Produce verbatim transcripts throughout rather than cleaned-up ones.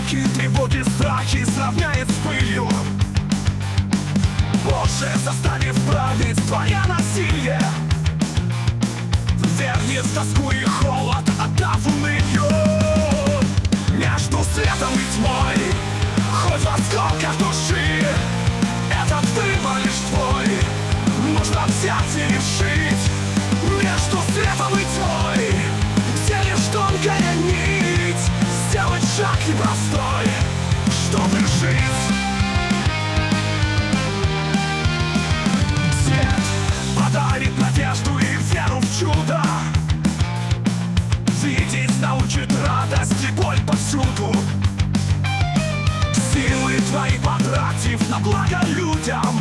Муки, тревоги, страхи сравняет с пылью. Боже, заставив править твое насилие. Верни в тоску и холод, отдав унынью. Между светом и тьмой, хоть в осколках души, этот выбор лишь твой, нужно взять и решить. Между светом и тьмой, где лишь тонкая нить, сделать шаг непростой, чтобы жить. Свет подарит надежду и веру в чудо. Видеть научит радость и боль повсюду. Силы твои потратив на благо людям,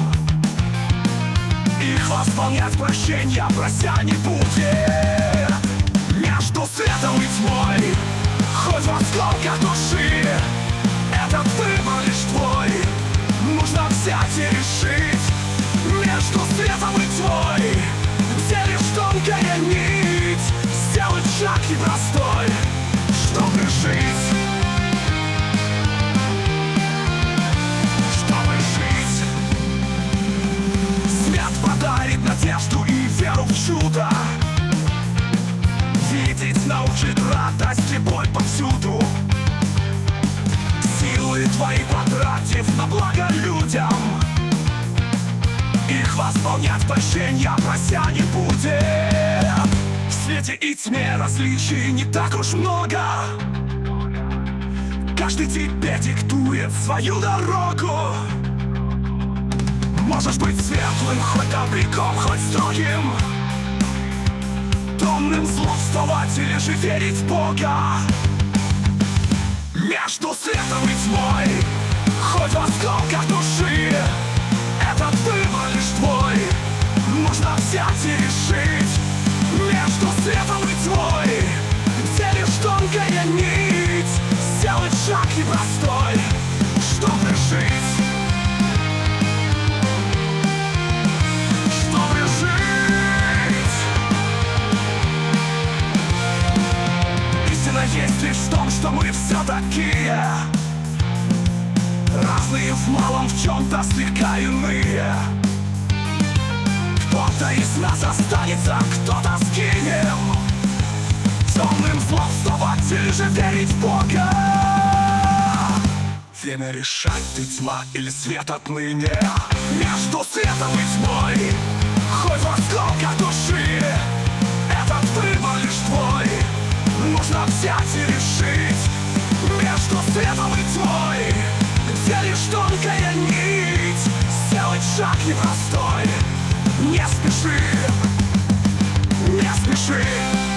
их восполнять прощения, прося не будет. Между светом и тьмой, хоть в осколках души, этот выбор лишь твой, нужно взять и решить. Между светом и тьмой, где лишь тонкая нить, сделать шаг непростой, чтобы жить. Чтобы жить. Свет подарит надежду и веру в чудо. Видеть научит радость и боль повсюду. Силы твои потратив на благо людям, их восполнять прощения, прося не будет. В свете и тьме различий не так уж много. Каждый тебе диктует свою дорогу. Можешь быть светлым, хоть добряком, хоть строгим, томным злобствовать или же верить в Бога. Между светом и тьмой, хоть в осколках души, этот выбор лишь твой, нужно взять и решить. Между светом и тьмой, где лишь тонкая нить, сделать шаг непростой, чтобы жить. Чтобы жить. Истина есть лишь в том, что мы все такие, разные в малом, в чем-то слегка иные. Кто-то из нас останется, кто-то скинем, темным злобствовать или же верить в Бога. Время решать, ты тьма или свет отныне. Между светом и тьмой, хоть в осколках души, этот выбор лишь твой, нужно взять и решить. Между светом и тьмой, где лишь тонкая нить, сделать шаг непростой. Не спеши, не спеши.